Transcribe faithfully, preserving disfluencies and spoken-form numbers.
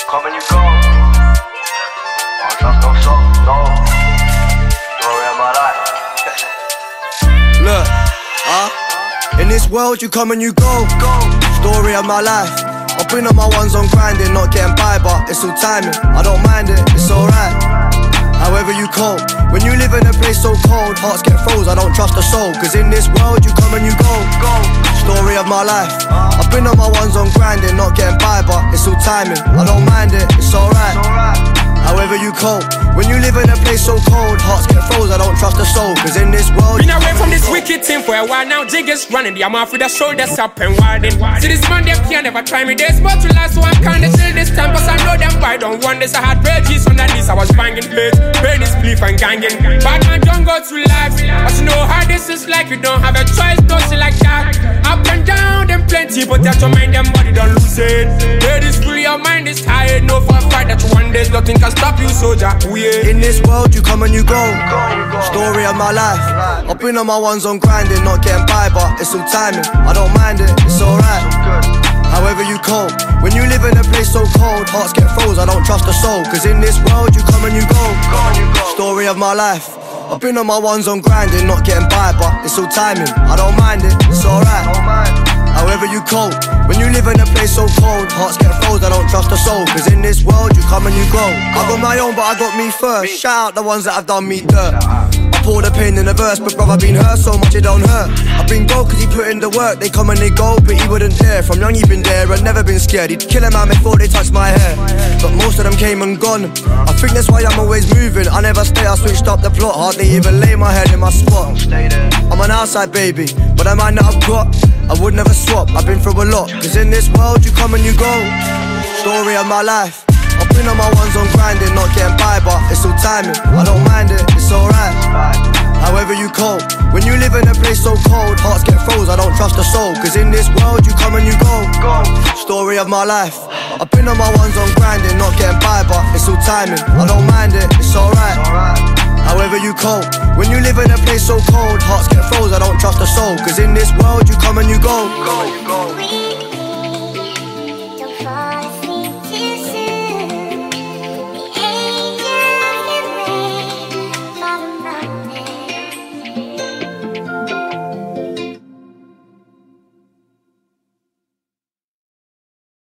come and you go. Don't trust no soul, no. Story of my life. Look, huh? In this world you come and you go. Story of my life. I've been on my ones on grinding, not getting by, but it's all timing. I don't mind it, it's alright. However you cope, when you live in a place so cold, hearts get froze, I don't trust a soul. Cause in this world you come and you go. Story of my life. I've been on my ones on grinding, not getting by, but it's all timing. I don't mind it, it's alright. However you cope, when you live in a place so cold, hearts get froze, I don't trust a soul. Cause in this world been away from this wicked thing for a while now, jig is running. The amount with the shoulders up and widen. See this man, they can never try me. There's more to life, so I'm kinda chill this time. Cause I know them boy don't want this. I had pages on that list, I was banging plates, pain is belief and ganging. Bad man don't go through life, but you know how this is like. You don't have a choice, don't see like that. Up and down, them plenty, but that's your mind, them body don't lose it. Head is free, your mind is tired. No for a fight that you one day, nothing can stop you, soldier. Ooh, yeah. In this world you come and you go. Story of my life. I've been on my ones on grinding, not getting by, but it's all timing. I don't mind it, it's alright. However you cope, when you live in a place so cold, hearts get froze, I don't trust a soul. Cause in this world you come and you go. Story of my life. I've been on my ones on grinding, not getting by, but it's all timing. I don't mind it, it's alright. However you cope, when you live in a place so cold, hearts get froze, I don't trust a soul. Cause in this world you come and you go. I got my own but I got me first. Shout out the ones that have done me dirt. I pour the pain in the verse, but brother been hurt so much it don't hurt. I've been gold cause he put in the work. They come and they go, but he wouldn't dare. From young he been there and never been scared. He'd kill a man before they touch my hair, but most of them came and gone. I think that's why I'm always moving. I never stay, I switched up the plot. Hardly even lay my head in my spot. I'm an outside baby, but the mind that I've got, I would never swap. I've been through a lot. Cause in this world you come and you go. Story of my life. I've been on my ones on grinding, not getting by, but it's all timing. I don't mind it, it's alright. However you cope, when you live in a place so cold, hearts get froze, I don't trust a soul. Cause in this world you come and you go. Story of my life. I've been on my ones on grinding, not getting by, but it's all timing. I don't mind it, it's alright. However you cope, when you live in a place so cold, hearts get froze, I don't trust a soul. Cause in this world you come and you go.